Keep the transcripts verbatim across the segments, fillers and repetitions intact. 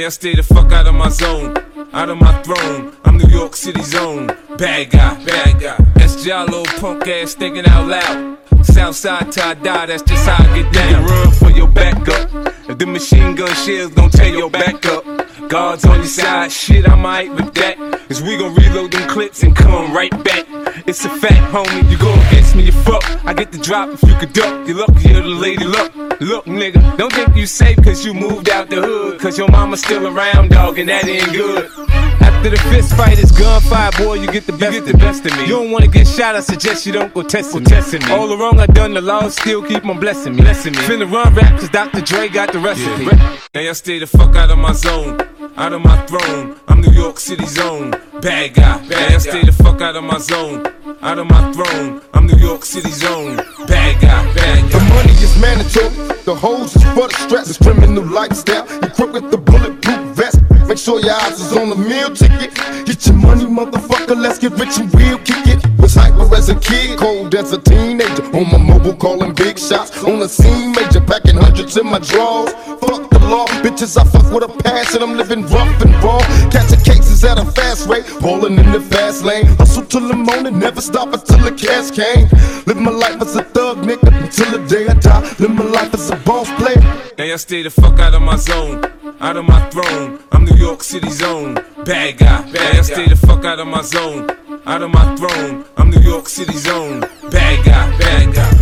Now I stay the fuck out of my zone, out of my throne. I'm New York City's own bad guy, bad guy. That's y'all little punk ass thinking out loud. Southside till I die, that's just how I get down. Run for your backup. If the machine gun shells gon' tear your back up, God's on your side, shit, I'm alright with that. Cause we gon' reload them clips and come right back. It's a fact, homie, you go against me, you fuck. I get the drop if you could duck, you lucky you're the lady luck. Look, nigga, don't think you safe cause you moved out the hood. Cause your mama's still around, dog, and that ain't good. After the fist fight, it's gunfire, boy, you get the best, you get the best of me. You don't wanna get shot, I suggest you don't go testing me. Testing me. All the wrong I done, the law still keep on blessing me. Blessing me. Finna run rap cause Doctor Dre got the recipe. Yeah. Now I stay the fuck out of my zone, out of my throne. I'm New York City's own bad guy. Bad now I stay the fuck out of my zone, out of my throne. I'm New York City's own bad guy. Bad guy. The money is mandatory, the hoes is for the stress. It's criminal lifestyle, equipped with the bulletproof vest. Make sure your eyes is on the meal ticket. Get your money, motherfucker, let's get rich and we'll kick it. Was hyper as a kid, cold as a teenager. On my mobile calling big shots, on the scene major. Packing hundreds in my drawers. Fuck the law, bitches I fuck with a passion. I'm living rough and raw, catching cases at a fast rate. Rolling in the fast lane, hustle till the morning, never stop until the cash came. Live my life as a thug nigga, until the day I die. Live my life as a boss player. Now I stay the fuck out of my zone, out of my throne. I'm New York City's own bad guy. Now I stay the fuck out of my zone, out of my throne. I'm New York City's own bad guy, bad guy.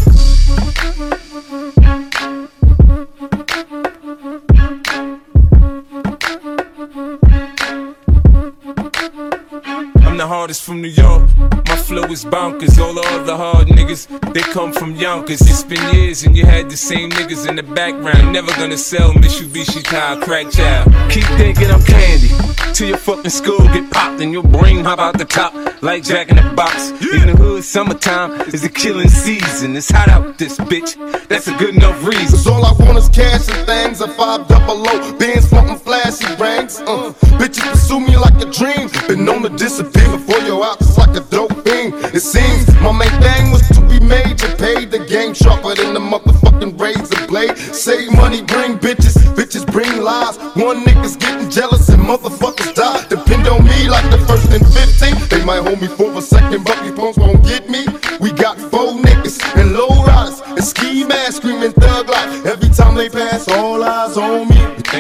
I'm the hardest from New York, my flow is bonkers. All the other hard niggas, they come from Yonkers. It's been years and you had the same niggas in the background. Never gonna sell Mitsubishi car crack child. Keep thinking I'm candy, till your fucking skull get popped and your brain hop out the top like Jack in the Box. In the hood, summertime is the killing season. It's hot out this bitch, that's a good enough reason. Cause all I want is cash and things, a five double O, Benz smoking flashy rings. uh, Bitches pursue me like a dream, been known to disappear before your eyes, it's like a dope thing. It seems my main thing was to be major, paid the game sharper than the motherfucking razor blade. Save money, bring bitches, bitches bring lies. One nigga's getting jealous and motherfuckers die. Depend on me like the first and fifteen. They might hold me for a second, but these punks won't get me. We got four niggas and low riders and ski masks screaming thug life. Every time they pass, all eyes on me. Now